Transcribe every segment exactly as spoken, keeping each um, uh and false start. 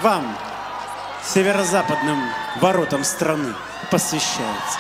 вам, северо-западным воротам страны, посвящается.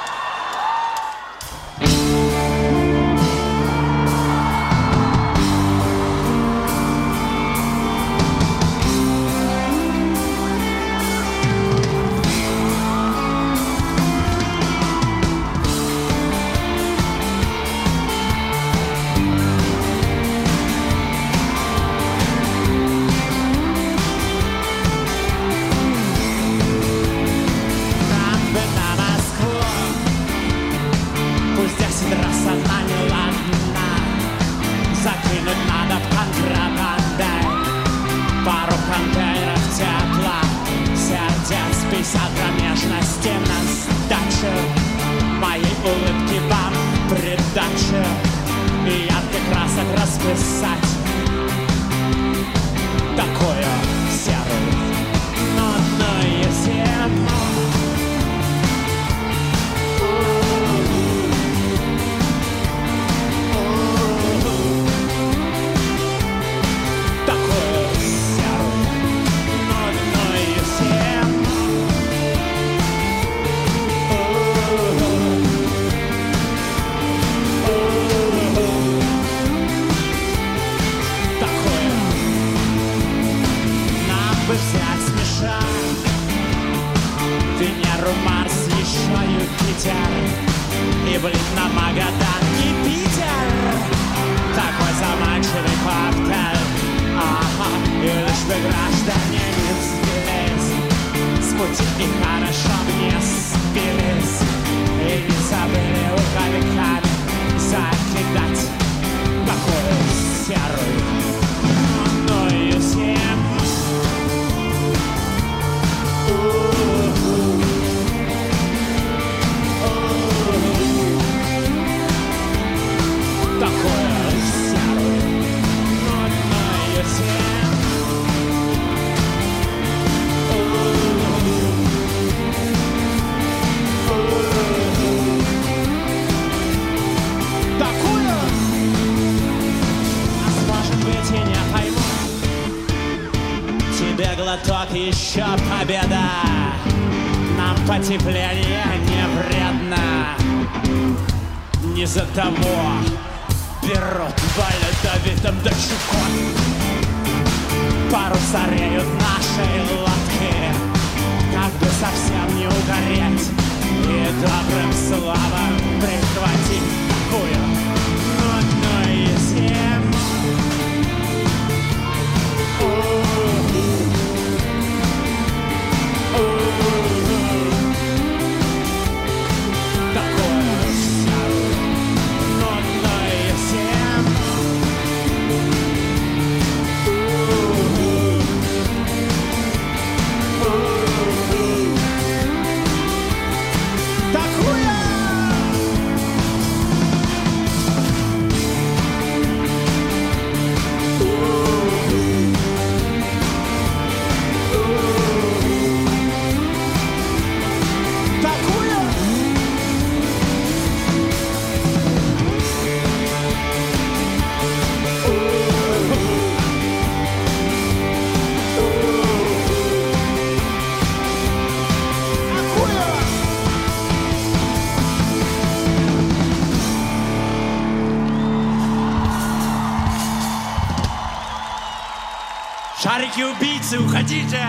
Трасса она не ладна, закинуть надо в контрабандой пару контейнеров тепла, сердец пятьдесят промежности на сдачу, моей улыбки вам придачу и ярких красок расписать такую серую нудную зиму. Взять, смешать Венеру, Марс, еще Юпитер и, блин, на Магадан и Питер. Такой заманчивый коктейль. Ага, и лишь вы, граждане, не сбились с пути и хорошо мне сбились и не забыли рукавиками закидать такую серую нудную зиму. Такое серое, нудное зиму. Такое, а может быть и не пойму. Тебе глоток, еще победа. Нам потепление не вредно. Не за того берут боледовитым дочуком. Паруса реют нашей лодки, как бы совсем не угореть и добрым словом прихватить такую нудную зиму. Шарики-убийцы, уходите!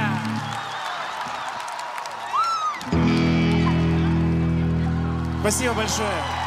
Спасибо большое.